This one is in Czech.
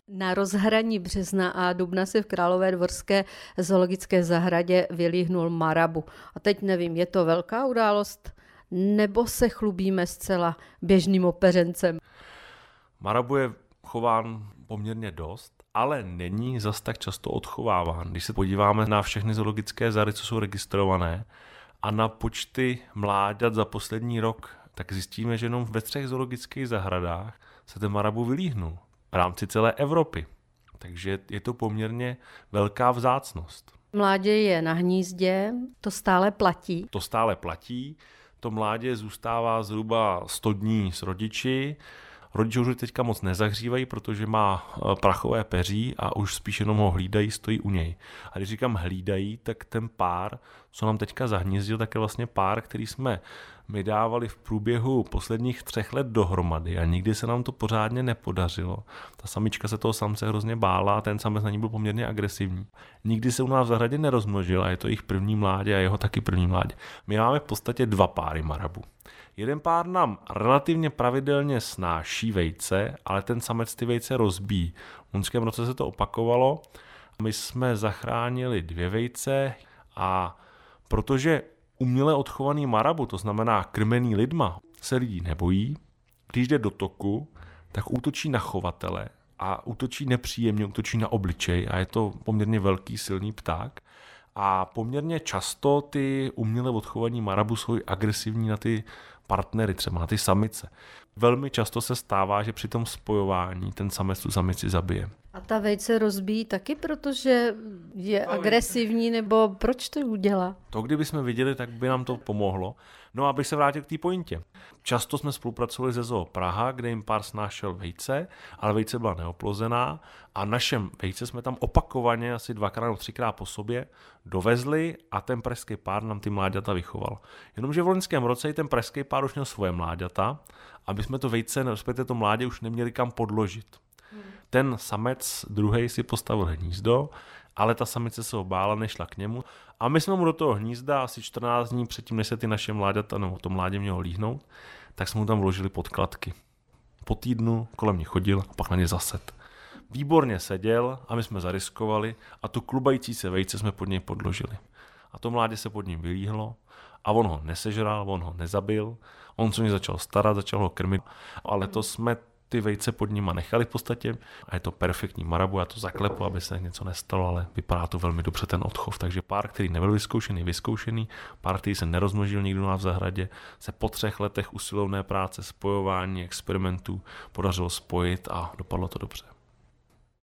Na rozhraní března a dubna se v Královédvorské zoologické zahradě vylíhnul marabu. A teď nevím, je to velká událost, nebo se chlubíme zcela běžným opeřencem? Marabu je chován poměrně dost, ale není zas tak často odchováván. Když se podíváme na všechny zoologické zahrady, co jsou registrované, a na počty mláďat za poslední rok, tak zjistíme, že jenom ve 3 zoologických zahradách se ten marabu vylíhnul v rámci celé Evropy. Takže je to poměrně velká vzácnost. Mládě je na hnízdě, to stále platí. To stále platí, to mládě zůstává zhruba 100 dní s rodiči. Rodiče už teďka moc nezahřívají, protože má prachové peří a už spíš jenom ho hlídají, stojí u něj. A když říkám hlídají, tak ten pár, co nám teďka zahnízdil, tak je vlastně pár, který jsme my dávali v průběhu posledních 3 let dohromady a nikdy se nám to pořádně nepodařilo. Ta samička se toho samce hrozně bála a ten samec na ní byl poměrně agresivní. Nikdy se u nás v zahradě nerozmnožil a je to jejich první mládě a jeho taky první mládě. My máme v podstatě 2 páry marabů. Jeden pár nám relativně pravidelně snáší vejce, ale ten samec ty vejce rozbíjí. V loňském roce se to opakovalo. My jsme zachránili 2 vejce a protože uměle odchovaný marabu, to znamená krmený lidma, se lidí nebojí, když jde do toku, tak útočí na chovatele a útočí nepříjemně, útočí na obličej a je to poměrně velký, silný pták. A poměrně často ty uměle odchovaní marabu jsou agresivní na ty partnery, třeba na ty samice. Velmi často se stává, že při tom spojování ten samec tu samici zabije. A ta vejce rozbíjí taky, protože je agresivní, nebo proč to udělá? To, kdybychom viděli, tak by nám to pomohlo. No, abych se vrátil k té pointě. Často jsme spolupracovali se Zoo Praha, kde jim pár snášel vejce, ale vejce byla neoplozená a našem vejce jsme tam opakovaně asi 2x nebo 3x po sobě dovezli a ten pražský pár nám ty mláďata vychoval. Jenomže v loňském roce i ten pražský pár už měl svoje mláďata, aby jsme to vejce, respektive to mládě už neměli kam podložit. Ten samec druhej si postavil hnízdo, ale ta samice se ho bála, nešla k němu a my jsme mu do toho hnízda asi 14 dní předtím, než se ty naše mláďata, nebo to mládě mělo líhnout, tak jsme mu tam vložili podkladky. Po týdnu kolem mě chodil a pak na ně zased. Výborně seděl a my jsme zariskovali a tu klubající se vejce jsme pod něj podložili. A to mládě se pod ním vylíhlo a on ho nesežral, on ho nezabil, on se o něj začal starat, začal ho krmit, ale to jsme ty vejce pod nima nechali v podstatě a je to perfektní marabu, já to zaklepu, aby se něco nestalo, ale vypadá to velmi dobře ten odchov, takže pár, který nebyl vyzkoušený, pár, který se nerozmnožil nikdo na v zahradě, se po 3 letech usilovné práce, spojování, experimentů podařilo spojit a dopadlo to dobře.